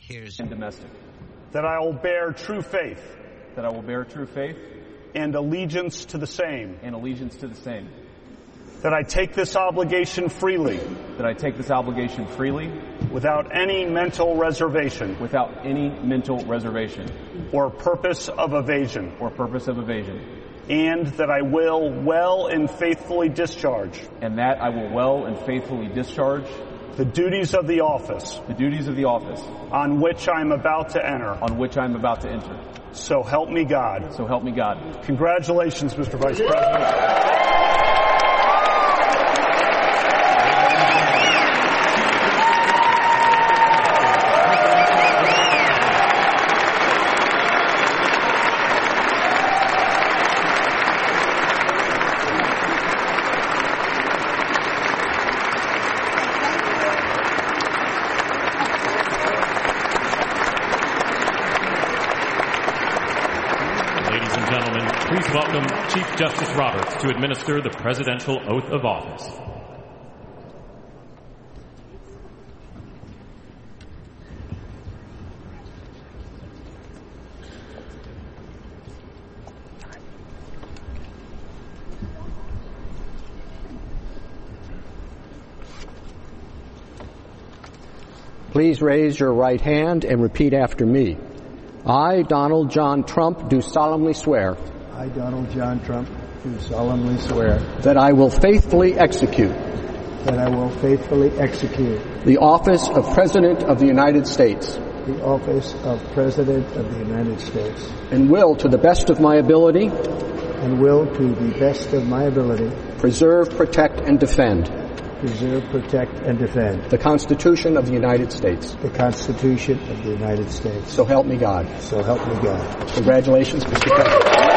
Here's and domestic. That I will bear true faith. That I will bear true faith. And allegiance to the same. And allegiance to the same. That I take this obligation freely. That I take this obligation freely. Without any mental reservation. Without any mental reservation. Or purpose of evasion. Or purpose of evasion. And that I will well and faithfully discharge. And that I will well and faithfully discharge. The duties of the office. The duties of the office. On which I am about to enter. On which I am about to enter. So help me God. So help me God. Congratulations, Mr. Vice President. Please welcome Chief Justice Roberts to administer the presidential oath of office. Please raise your right hand and repeat after me. I, Donald John Trump, do solemnly swear. I, Donald John Trump, do solemnly swear that I will faithfully execute the office of President of the United States the office of President of the United States and will, to the best of my ability, preserve, protect, and defend the Constitution of the United States. The Constitution of the United States. So help me God. So help me God. Congratulations, Mr. President.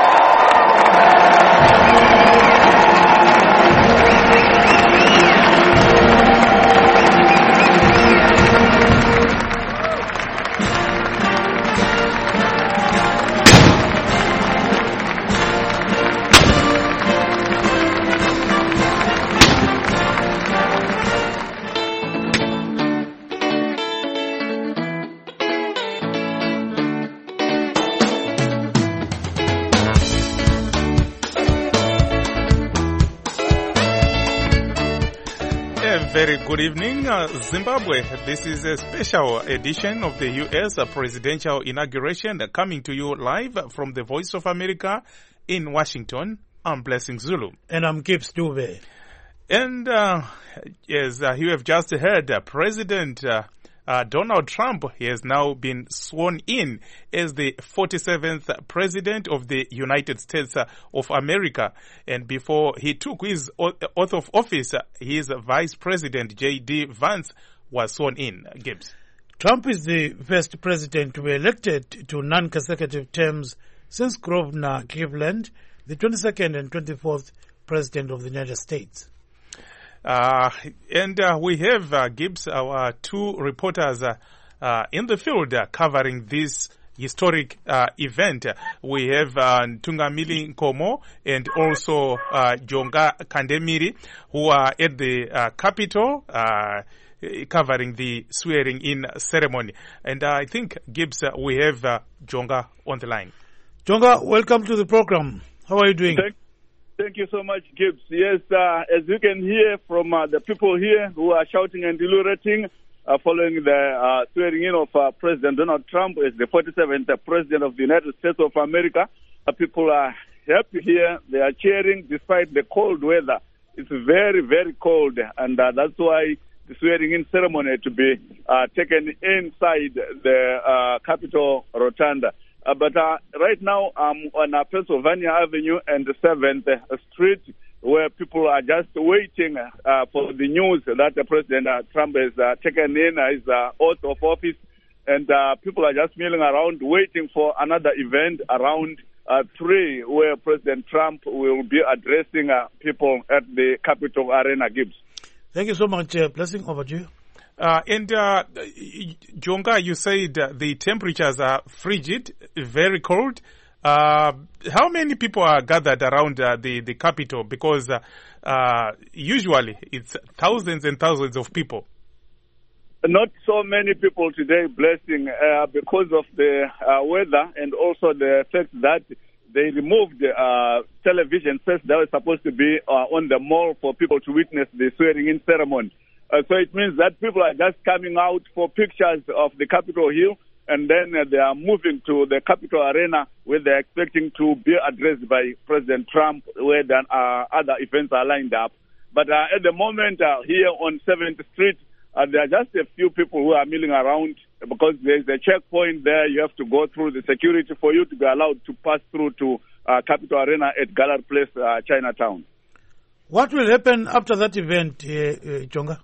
Very good evening, Zimbabwe. This is a special edition of the U.S. presidential inauguration coming to you live from the Voice of America in Washington. I'm Blessing Zulu. And I'm Gibbs Dube. And as you have just heard, President Donald Trump has now been sworn in as the 47th President of the United States of America. And before he took his oath of office, his Vice President, J.D. Vance, was sworn in. Gibbs. Trump is the first president to be elected to non-consecutive terms since Grover Cleveland, the 22nd and 24th President of the United States. And we have, Gibbs, our two reporters in the field covering this historic event. We have Ntungamili Nkomo and also Jonga Kandemiri, who are at the Capitol covering the swearing-in ceremony. And I think, Gibbs, we have Jonga on the line. Jonga, welcome to the program. How are you doing? Thank you so much, Gibbs. Yes, as you can hear from the people here who are shouting and deliberating following the swearing-in of President Donald Trump as the 47th President of the United States of America, people are happy here. They are cheering despite the cold weather. It's very, very cold, and that's why the swearing-in ceremony to be taken inside the Capitol Rotunda. But right now, I'm on Pennsylvania Avenue and 7th Street, where people are just waiting for the news that President Trump has taken in his oath of office. And people are just milling around, waiting for another event around 3, where President Trump will be addressing people at the Capitol Arena. Gibbs. Thank you so much. Blessing over to you. And Jonga, you said the temperatures are frigid, very cold. How many people are gathered around the Capitol? Because usually it's thousands and thousands of people. Not so many people today blessing because of the weather and also the fact that they removed television sets that were supposed to be on the mall for people to witness the swearing-in ceremony. So it means that people are just coming out for pictures of the Capitol Hill, and then they are moving to the Capitol Arena where they're expecting to be addressed by President Trump, where then other events are lined up. But at the moment, here on 7th Street, there are just a few people who are milling around because there's a checkpoint there. You have to go through the security for you to be allowed to pass through to Capitol Arena at Gallery Place, Chinatown. What will happen after that event, Jonga?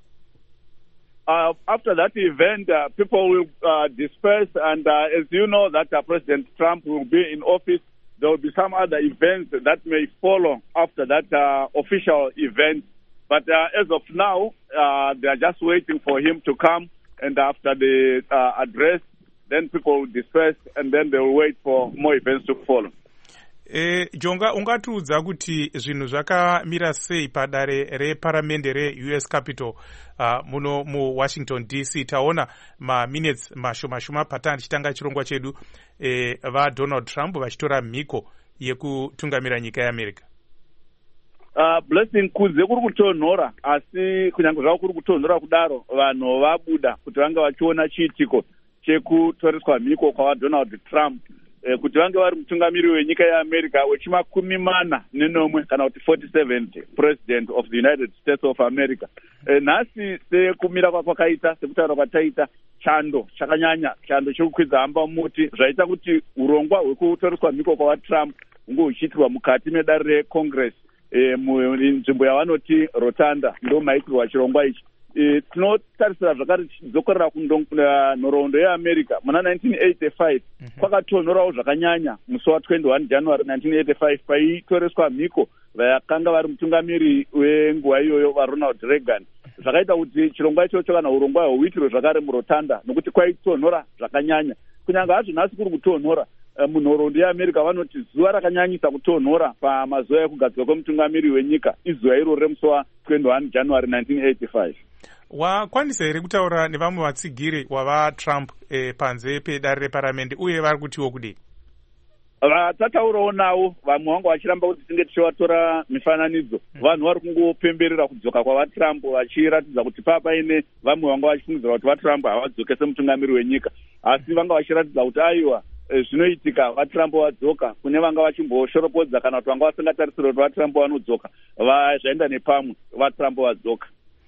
After that event, people will disperse, and as you know that President Trump will be in office, there will be some other events that may follow after that official event. But as of now, they are just waiting for him to come, and after the address, then people will disperse, and then they will wait for more events to follow. Jonga, ungatiudza kuti zvinhu zvakamira sei padare reparamende re-US Capitol muno mu-Washington DC. Taona ma-minutes mashoma patani tichitanga chirongwa chedu vaDonald Trump vachitora mhiko yekutungamira nyika yeAmerica. Blessing kunze kuri kutonhora, asi kunyange zvavo kuri kutonhora kudaro, vanhu vabuda kuti vange vachiona chiitiko chekutoreswa mhiko kwavaDonald Trump kuti vange vari mutungamiri wenyika yeAmerica wechi40 kana kuti 47th president of the United States of America. Nhasi sekumira kwakaita, sekutaura kwataita, chando chakanyanya, chando chekukwidza hamba muti, zvaita kuti urongwa hwekutoreswa mhiko kwavaTrump hunge huchiitirwa mukati medare reCongress. Munzvimbo yavanoti Rotunda ndo maitirwa chirongwa ichi. Tinotarisira zvakare tichizokorera kunhoroondo yeAmerica muna 1985 kwakatonhorawo zvakanyanya musi wa21 January 1985 paitoreswa mhiko vakanga vari mutungamiri wenguva iyoyo vaRonald Reagan. Zvakaita kuti chirongwa ichocho kana urongwa hwuitirwe zvakare muRotunda nokuti kwaitonhora zvakanyanya. Kunyange hazvo nhasi kuri kutonhora, munhoroondo yeAmerica vanoti zuva rakanyanyisa kutonhora pamazuva ekugadzirwa kwemutungamiri wenyika izuva iroro remusi wa21 January 1985. Wakwanisa here kutaura nevamwe vatsigiri wavaTrump panze pedare reparamende uye vari kutiwo kudii? Tataurawo navo, vamwe vanga vachiramba kuti tinge tichivatora mifananidzo. Vanhu vari kungopemberera kudzoka kwavaTrump vachiratidza kuti paine vamwe vanga vachifungidzira kuti vaTrump havadzoke semutungamiri wenyika, asi vanga vachiratidza kuti aiwa zvinoitika vaTrump vadzoka, kune vanga vachimboshorobodza kana kuti vanga vasingatarisira kuti vaTrump vanodzoka, zvaenda nepamwe vaTrump vadzoka.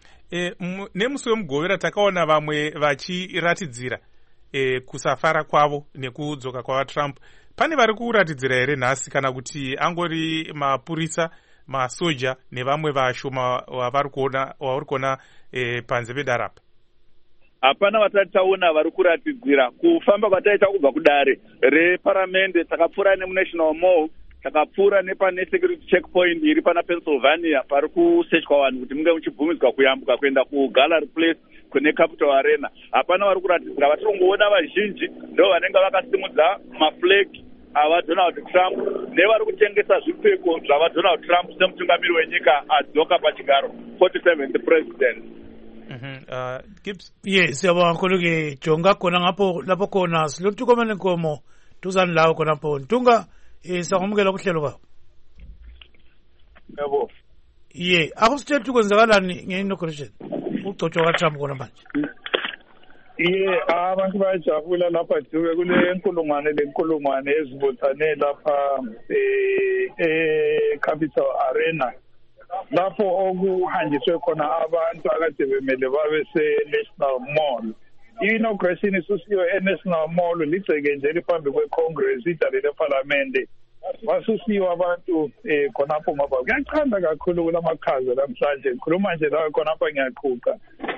Nemusi wemugovera takaona vamwe vachiratidzira kusafara kwavo nekudzoka kwavaTrump. Pane vari kuratidzira here nhasi kana kuti angori mapurisa, masoja nevamwe vashoma wavari kuona panze pedarapa? Hapana vatataona vari kuratidzira. Kufamba kwataita kubva kudare reparamende takapfuura nemuNational Mall, takapfuura nepane security checkpoint iri pana Pennsylvania pari kusechwa vanhu kuti munge muchibvumidzwa kuyambuka kuenda kuGallery Place kune Capitol Arena. Hapana vari kuratidzira. Vatongoona vazhinji ndo vanenge vakasimudza maflegi avaDonald Trump nevari kutengesa zvipfeko zvavaDonald Trump semutungamiri wenyika adzoka pachigaro 47th president. Gibbs? Yes, siyabonga kakhulu ke Jonga khona lapho khona silotukomane nkomo tuzani lawo khona pho Ntunga sakwamukela kuhlelo baba. Yebo. Akusitshela ukwenzakalani nge-inauguration ugcotshwa kaTrump khona manje? Abantu bayajabula lapha duke kule enkulungwane ezibuthane lapha Capitol Arena, lapho okuhanjiswe khona abantu akade bemele babe se-National Mall. I-inauguration isusiwe e-National Mall ligceke nje liphambi kwe-Congress, idale leParlamente. Basusiwe abantu khonapho ngoba kuyachanda kakhulu kulamakhaza namhlanje. Ngikhuluma nje lawe khonapha ngiyaquqa.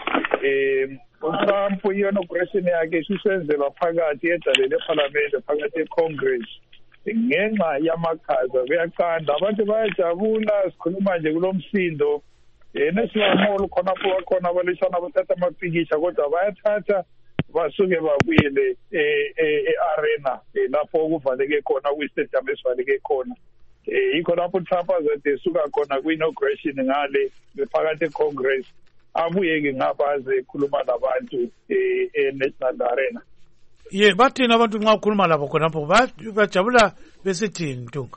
uTrump i-inauguration yakhe isisenzelwa phakathi edale leParlamente, phakathi eCongress. Ngenxa yamakhaza kuyaqanda, abantu bayajabula. Sikhuluma nje kulomsindo National Mall khonapho bakhona abalishana bathatha amapikitsha, kodwa bayathatha basuke babuyele e-arena lapho okuvaleke khona, kwi-stadium esivaleke khona. Yikho lapho uTrump azothi esuka khona kwi-inauguration ngale phakathi eCongress. abuye-ke ngabaze ekhuluma labantu e-National Arena. Ye bathini abantu nxa ukhuluma labo khonapho bajabula besithini Ntunga?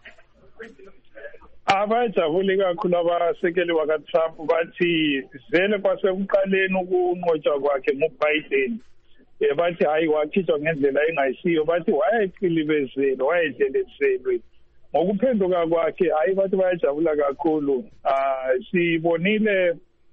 Abajabule kakhulu abasekeli baka-Trump bathi vele kwasekuqaleni ukunqotshwa kwakhe nguBiden bathi hayi wakhitshwa ngendlela engayisiyo, bathi wayecilibezelwe wayedlelezelwe. Ngokuphenduka kwakhe hayi bathi bayajabula kakhulu. Sibonile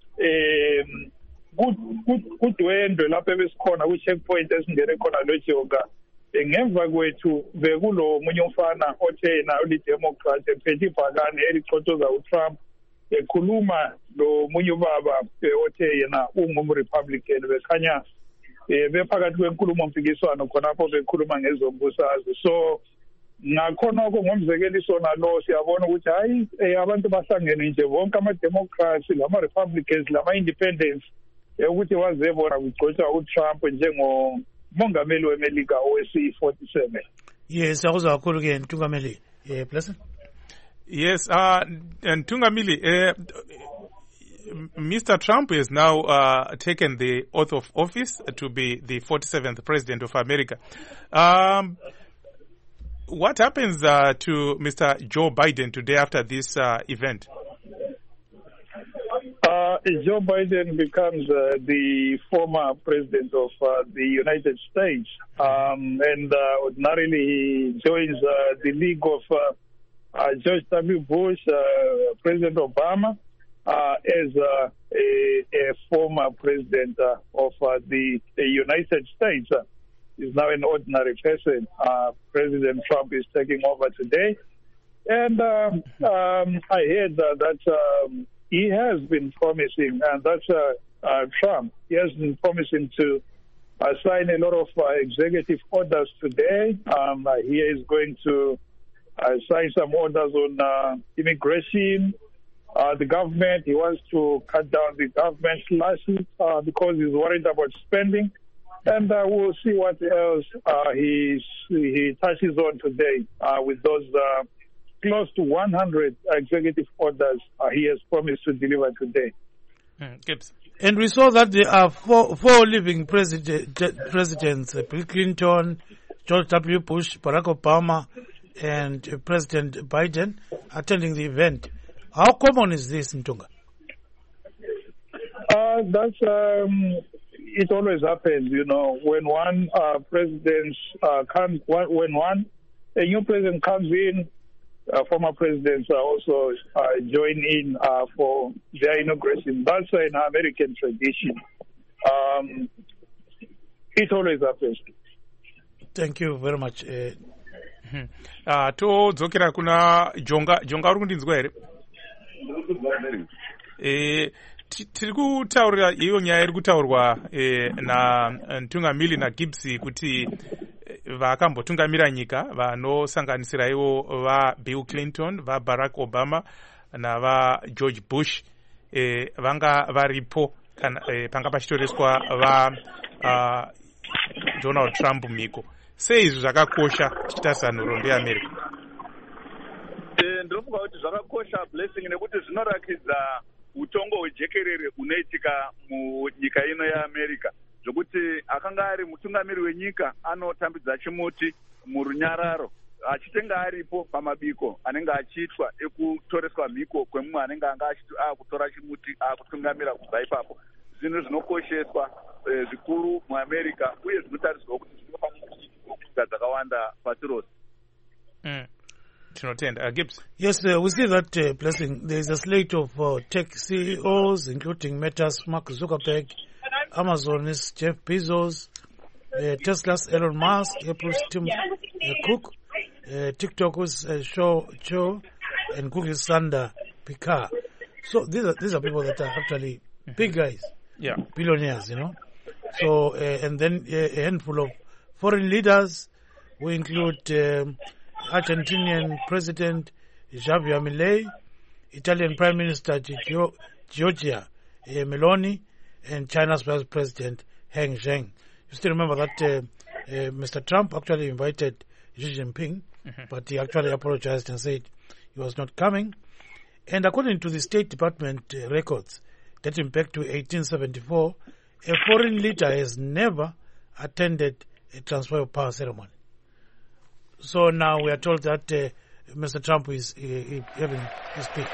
kudwendwe lapho ebesikhona kwi-checkpoint esingene khona loJoga. Ngemva kwethu bekulo munye umfana othe yena ulidemocrat ephethe ibhakane elicotoza uTrump ekhuluma lo munye ubaba othe yena ungumRepublican. Bekhanya bephakathi kwenkulumo mpikiswano khonapho bekhuluma ngezombusazwe. So ngakhonoko ngomzekeliso nalo siyabona ukuthi hayi abantu bahlangene nje bonke ama-Democrats lama-Republicans lama-Independents ukuthi wazebona kugcotshwa uTrump njengomongameli weMelika owesi-47. Yes, siyakuzwa kakhulu-ke Ntungameli. Blessing? Yes, Ntungameli, Mr. Trump has now taken the oath of office to be the 47th President of America. What happens to Mr. Joe Biden today after this event? Joe Biden becomes the former president of the United States, and ordinarily he joins the league of George W. Bush, President Obama, as a former president of the United States. Is now an ordinary person. President Trump is taking over today. And I heard that he has been promising, and that's Trump, he has been promising to sign a lot of executive orders today. He is going to sign some orders on immigration. The government, he wants to cut down the government slashes because he's worried about spending. And we'll see what else he touches on today with those close to 100 executive orders he has promised to deliver today. And we saw that there are four living presidents, Bill Clinton, George W. Bush, Barack Obama, and President Biden attending the event. How common is this, Ntunga? It always happens, when one president comes, a new president comes in, former presidents also join in for their inauguration. That's an American tradition. It always happens. Thank you very much. Todzokera kuna Jonga uri kundinzwa here? Tiri kutaurira iyo nyaya iri kutaurwa na Ntungamili naGibbs kuti vakambotungamira nyika vanosanganisira ivo vaBill Clinton, vaBarack Obama navaGeorge Bush vanga varipo panga pachitoreswa Donald Trump miko. Sei izvi zvakakosha tichitarisa nhoroondo yeAmerica? Ndinofunga kuti zvakakosha Blessing nekuti zvinorakidza utongo hwejekerere unoitika munyika ino yeAmerica, zvokuti akanga ari mutungamiri wenyika anotambidza chimuti murunyararo achitenga aripo pamabiko anenge achiitwa ekutoreswa mhiko kwemumwe anenge anga achiti akutora chimuti akutungamira kubva ipapo. Zvinhu zvinokosheswa zvikuru muAmerica uye zvinotariswa kuti zvinofanira kuitika dzakawanda pasi rose. Gibbs? Yes, we see that Blessing. There is a slate of tech CEOs, including Meta's Mark Zuckerberg, Amazon's Jeff Bezos, Tesla's Elon Musk, Apple's Tim Cook, TikTok's Cho, and Google's Sundar Pichai. So these are people that are actually big guys, billionaires, So and then a handful of foreign leaders, we include Argentinian President Javier Milei, Italian Prime Minister Giorgia Meloni, and China's Vice President Heng Zheng. You still remember that Mr. Trump actually invited Xi Jinping, but he actually apologized and said he was not coming. And according to the State Department records, dating back to 1874, a foreign leader has never attended a transfer of power ceremony. So now we are told that Mr. Trump is having his speech.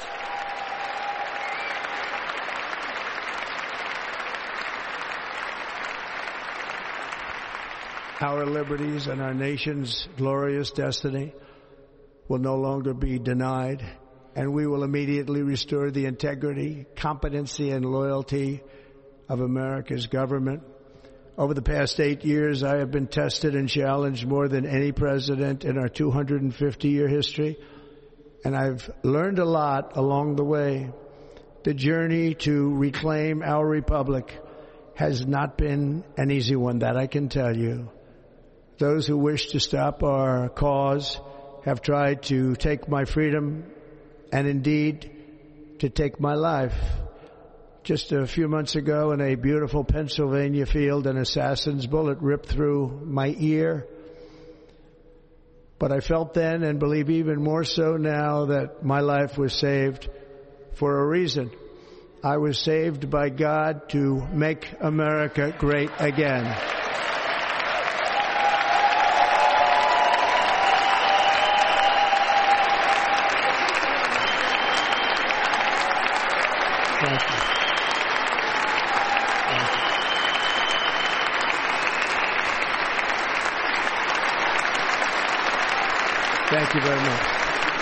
Our liberties and our nation's glorious destiny will no longer be denied, and we will immediately restore the integrity, competency, and loyalty of America's government. Over the past 8 years, I have been tested and challenged more than any president in our 250-year history, and I've learned a lot along the way. The journey to reclaim our republic has not been an easy one, that I can tell you. Those who wish to stop our cause have tried to take my freedom and indeed to take my life. Just a few months ago in a beautiful Pennsylvania field, an assassin's bullet ripped through my ear. But I felt then, and believe even more so now, that my life was saved for a reason. I was saved by God to make America great again. Thank you. Thank you very much.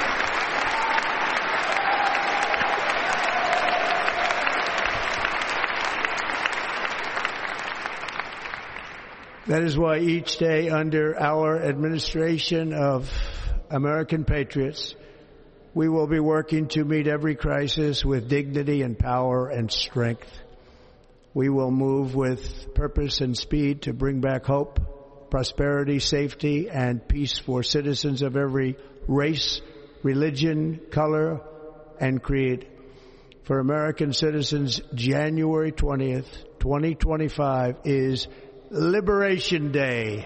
That is why each day under our administration of American patriots, we will be working to meet every crisis with dignity and power and strength. We will move with purpose and speed to bring back hope, prosperity, safety, and peace for citizens of every race, religion, color, and creed. For American citizens, January 20th, 2025 is Liberation Day.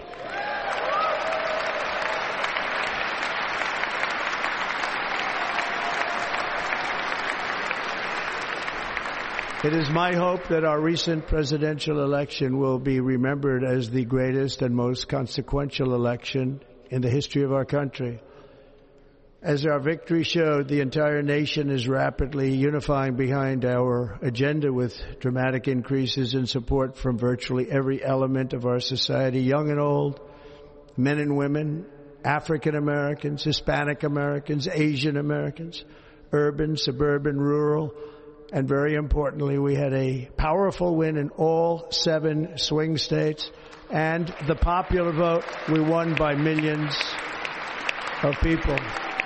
It is my hope that our recent presidential election will be remembered as the greatest and most consequential election in the history of our country. As our victory showed, the entire nation is rapidly unifying behind our agenda with dramatic increases in support from virtually every element of our society, young and old, men and women, African Americans, Hispanic Americans, Asian Americans, urban, suburban, rural, and very importantly, we had a powerful win in all 7 swing states, and the popular vote, we won by millions of people.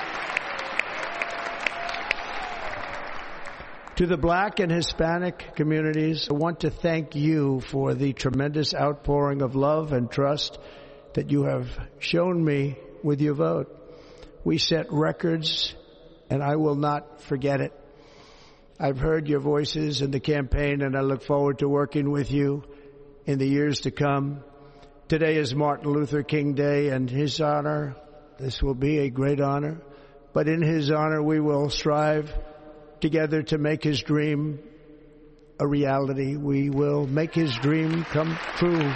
To the Black and Hispanic communities, I want to thank you for the tremendous outpouring of love and trust that you have shown me with your vote. We set records, and I will not forget it. I've heard your voices in the campaign, and I look forward to working with you in the years to come. Today is Martin Luther King Day, and his honor, this will be a great honor, but in his honor we will strive together to make his dream a reality. We will make his dream come true.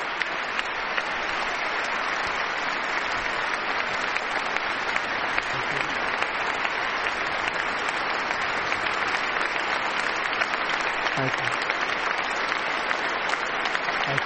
Thank you. Thank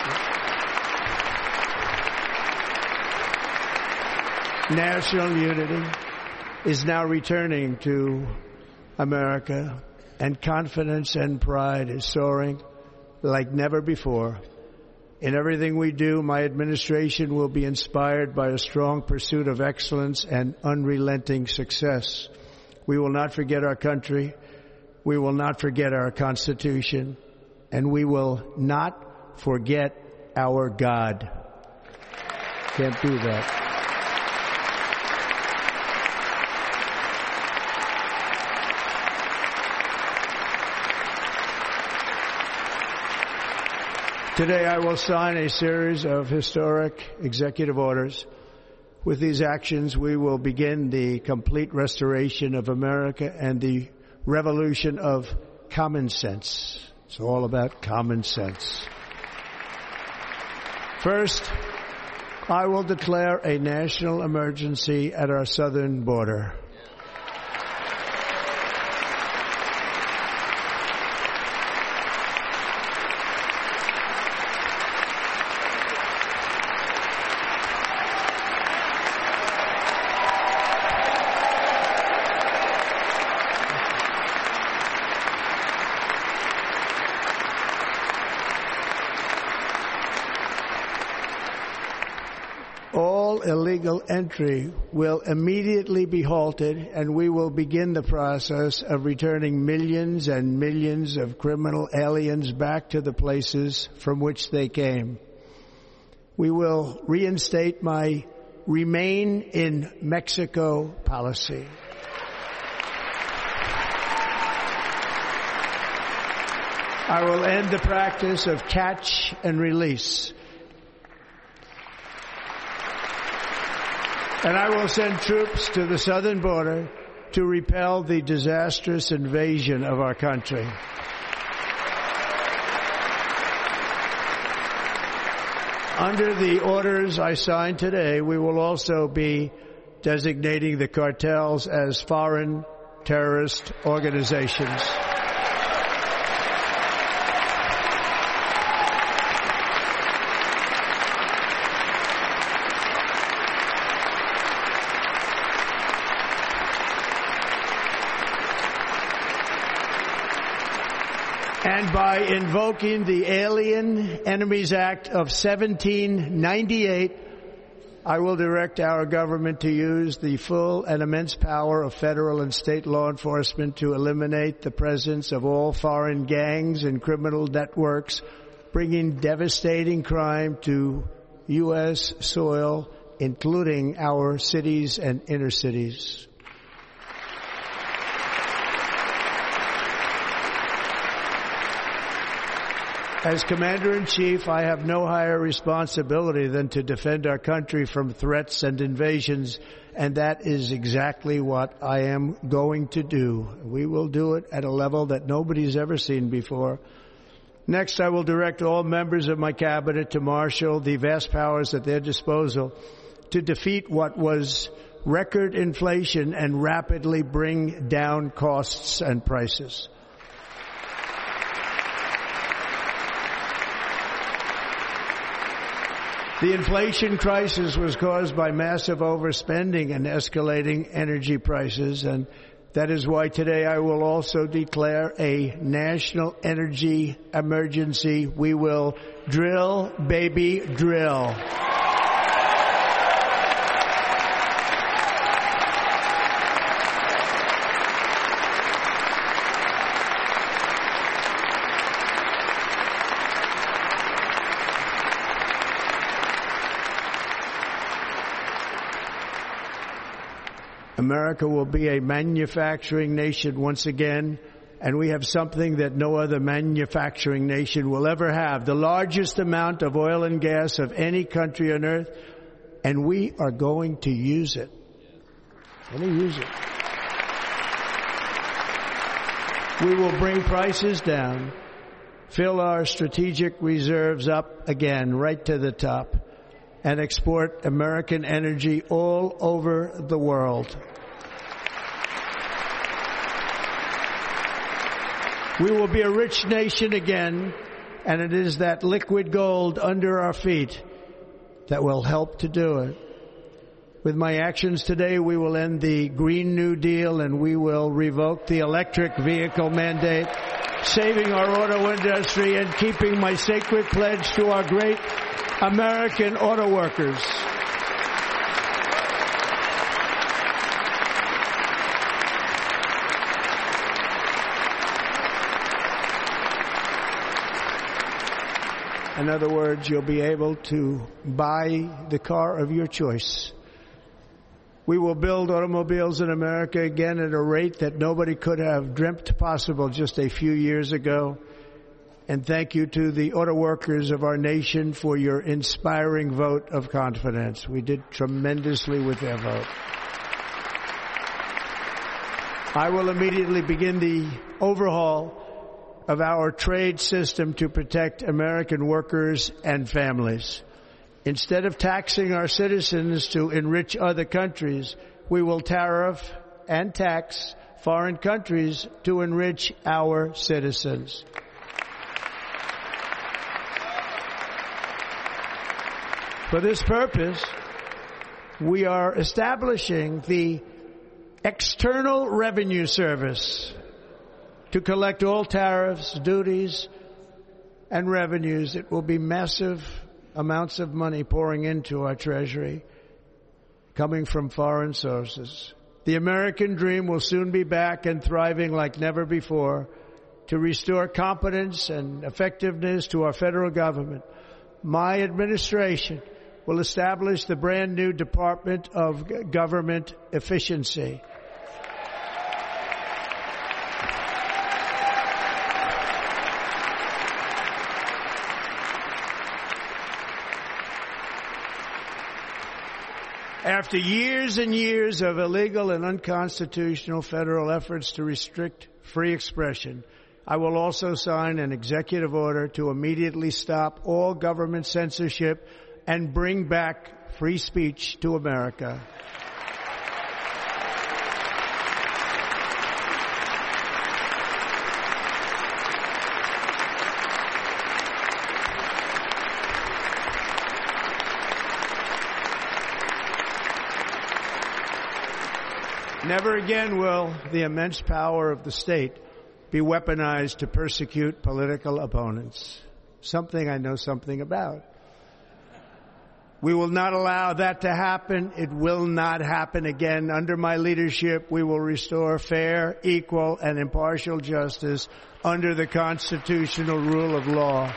you. National unity is now returning to America, and confidence and pride is soaring like never before. In everything we do, my administration will be inspired by a strong pursuit of excellence and unrelenting success. We will not forget our country. We will not forget our Constitution, and we will not forget our God. Can't do that. Today I will sign a series of historic executive orders. With these actions, we will begin the complete restoration of America and the revolution of common sense. It's all about common sense. First, I will declare a national emergency at our southern border. All illegal entry will immediately be halted, and we will begin the process of returning millions and millions of criminal aliens back to the places from which they came. We will reinstate my Remain in Mexico policy. I will end the practice of catch and release. And I will send troops to the southern border to repel the disastrous invasion of our country. Under the orders I signed today, we will also be designating the cartels as foreign terrorist organizations. And by invoking the Alien Enemies Act of 1798, I will direct our government to use the full and immense power of federal and state law enforcement to eliminate the presence of all foreign gangs and criminal networks, bringing devastating crime to U.S. soil, including our cities and inner cities. As Commander-in-Chief, I have no higher responsibility than to defend our country from threats and invasions, and that is exactly what I am going to do. We will do it at a level that nobody's ever seen before. Next, I will direct all members of my cabinet to marshal the vast powers at their disposal to defeat what was record inflation and rapidly bring down costs and prices. The inflation crisis was caused by massive overspending and escalating energy prices, and that is why today I will also declare a national energy emergency. We will drill, baby, drill. America will be a manufacturing nation once again, and we have something that no other manufacturing nation will ever have, the largest amount of oil and gas of any country on earth, and we are going to use it. We will bring prices down, fill our strategic reserves up again, right to the top, and export American energy all over the world. We will be a rich nation again, and it is that liquid gold under our feet that will help to do it. With my actions today, we will end the Green New Deal and we will revoke the electric vehicle mandate, saving our auto industry and keeping my sacred pledge to our great American auto workers. In other words, you'll be able to buy the car of your choice. We will build automobiles in America again at a rate that nobody could have dreamt possible just a few years ago. And thank you to the auto workers of our nation for your inspiring vote of confidence. We did tremendously with their vote. I will immediately begin the overhaul of our trade system to protect American workers and families. Instead of taxing our citizens to enrich other countries, we will tariff and tax foreign countries to enrich our citizens. For this purpose, we are establishing the External Revenue Service to collect all tariffs, duties, and revenues. It will be massive amounts of money pouring into our treasury, coming from foreign sources. The American dream will soon be back and thriving like never before to restore competence and effectiveness to our federal government. My administration will establish the brand new Department of Government Efficiency. After years and years of illegal and unconstitutional federal efforts to restrict free expression, I will also sign an executive order to immediately stop all government censorship and bring back free speech to America. Never again will the immense power of the state be weaponized to persecute political opponents. Something I know something about. We will not allow that to happen. It will not happen again. Under my leadership, we will restore fair, equal, and impartial justice under the constitutional rule of law.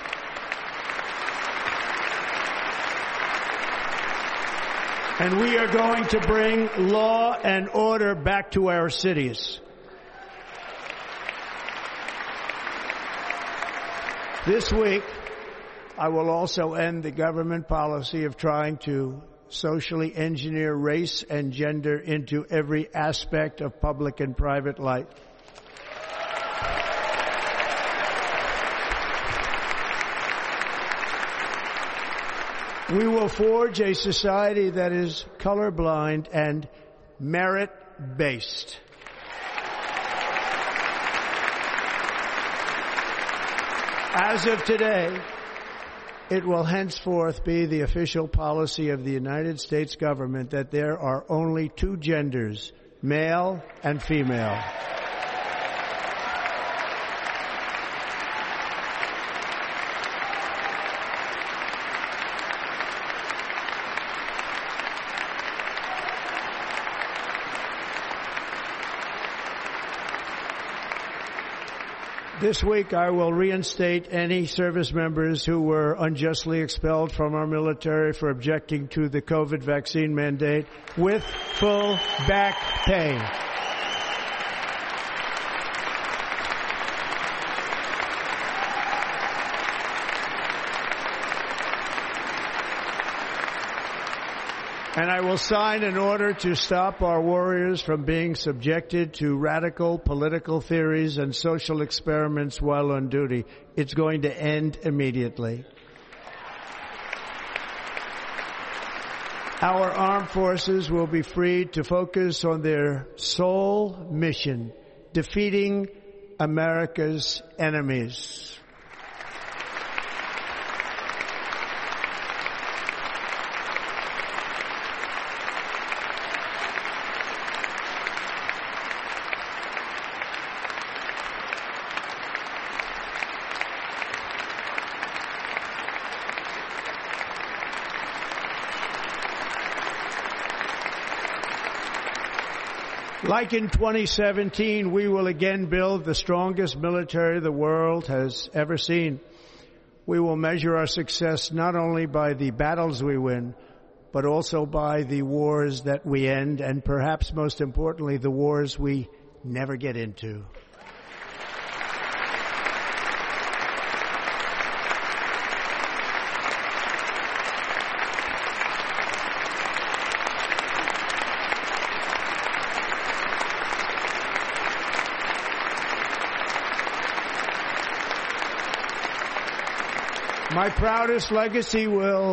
And we are going to bring law and order back to our cities. This week, I will also end the government policy of trying to socially engineer race and gender into every aspect of public and private life. We will forge a society that is colorblind and merit-based. As of today, it will henceforth be the official policy of the United States government that there are only two genders, male and female. This week, I will reinstate any service members who were unjustly expelled from our military for objecting to the COVID vaccine mandate with full back pay. And I will sign an order to stop our warriors from being subjected to radical political theories and social experiments while on duty. It's going to end immediately. Our armed forces will be freed to focus on their sole mission, defeating America's enemies. Like in 2017, we will again build the strongest military the world has ever seen. We will measure our success not only by the battles we win, but also by the wars that we end, and perhaps most importantly, the wars we never get into. My proudest legacy will